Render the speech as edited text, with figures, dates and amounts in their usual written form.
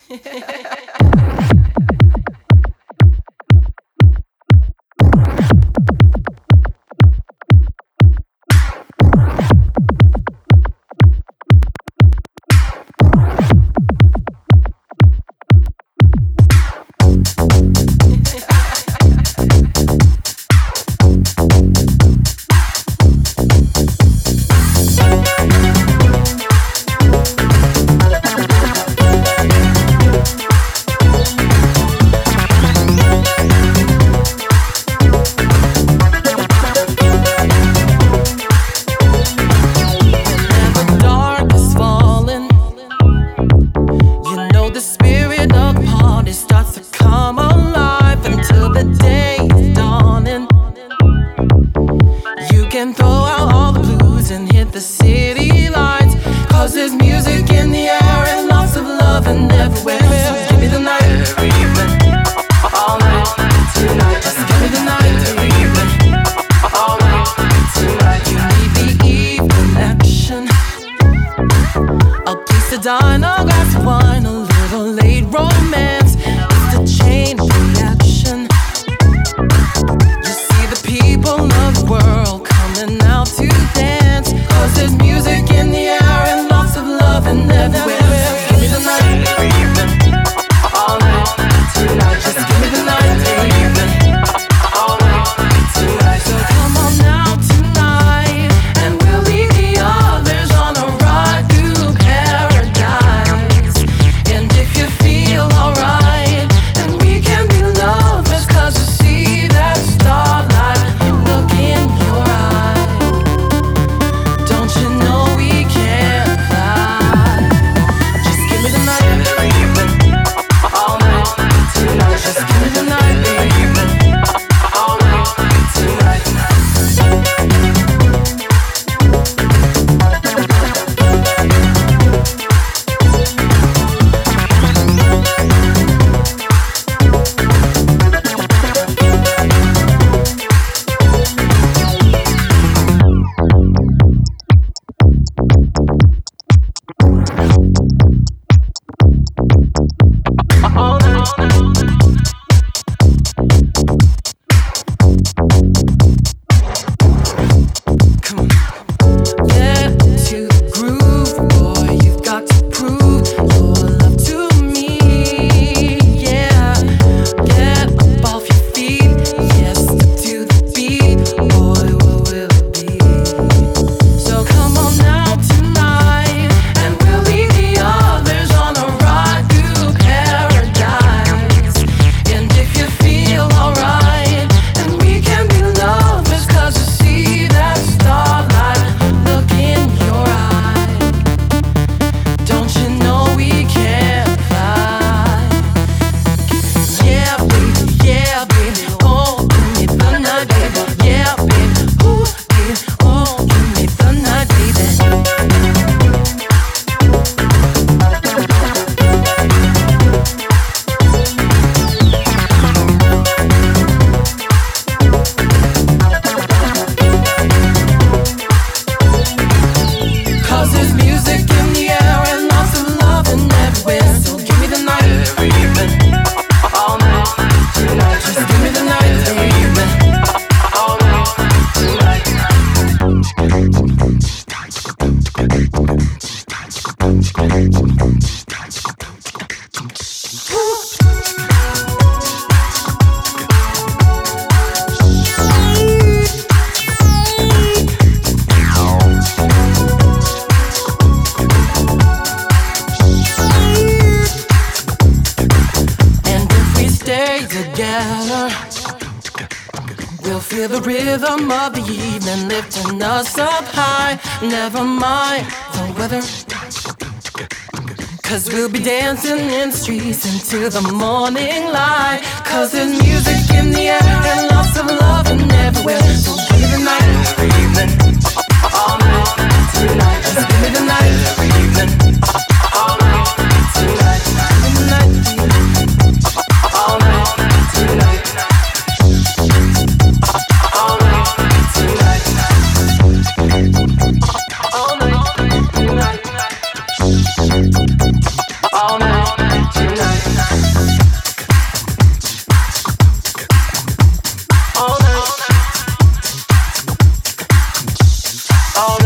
Feel the rhythm of the evening lifting us up high. Never mind the weather, 'cause we'll be dancing in the streets into the morning light. 'Cause there's music in the air and lots of loving everywhere. So give me the night, every evening, all night, tonight. Just give me the night, every evening, all night, tonight. Give me the night, all night, tonight. All night, tonight. All night, tonight. All night, tonight. all